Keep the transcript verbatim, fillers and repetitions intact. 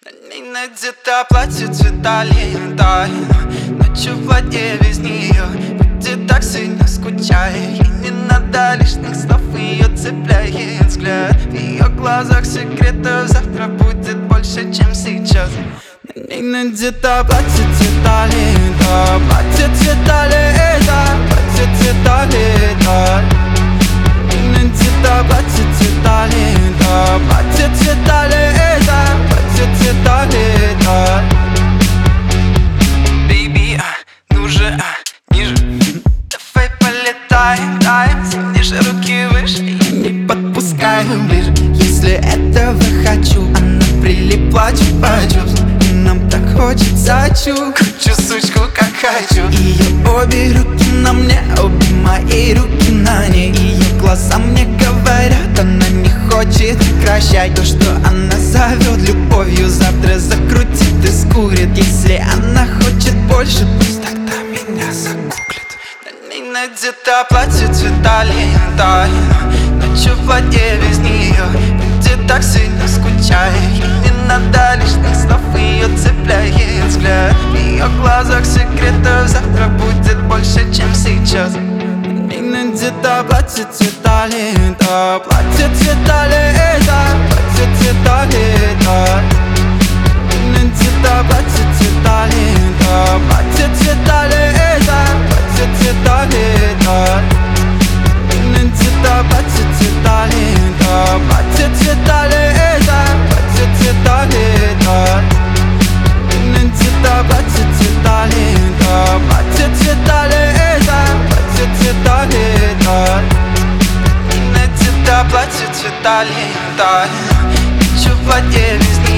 На ней надето платье цвета лента, ночью в воде без нее будет так сильно скучает. И не надо лишних слов, ее цепляет взгляд. В ее глазах секретов завтра будет больше, чем сейчас. На ней надето платье цвета лента, платье цвета лента, платье цвета лента. На ней надето платье цвета лента, платье цвета лента, платье цвета лента. Baby, а, ну же, а, ниже. Давай полетаем, таем, тянешь руки выше. Я не подпускаю ближе. Если этого хочу, она прилипла чупа-чупс. И нам так хочется чу. Кручу сучку, как хочу. Ее обе руки на мне, обе мои руки на ней. Ее глаза мне говорят, она не хочет прекращать. То, что она зовет любовью, завтра закрутит и скурит. Если она хочет больше, пусть тогда меня загуглит. На ней надето платье цвета лента, ночью в воде без нее будет так сильно скучает. Не надо лишних слов, ее цепляет взгляд. В ее глазах секретов завтра будет больше, чем сейчас. На ней надето платье цвета лента, платье цвета лента, платье цвета лента. На ней надето платье цвета лента, платье цвета лента, платье цвета лента. На ней надето платье цвета лента, платье цвета лента, платье цвета лента. На ней надето платье цвета лента, платье цвета лента, платье цвета лента. На ней надето платье цвета лента, ночью в воде без нее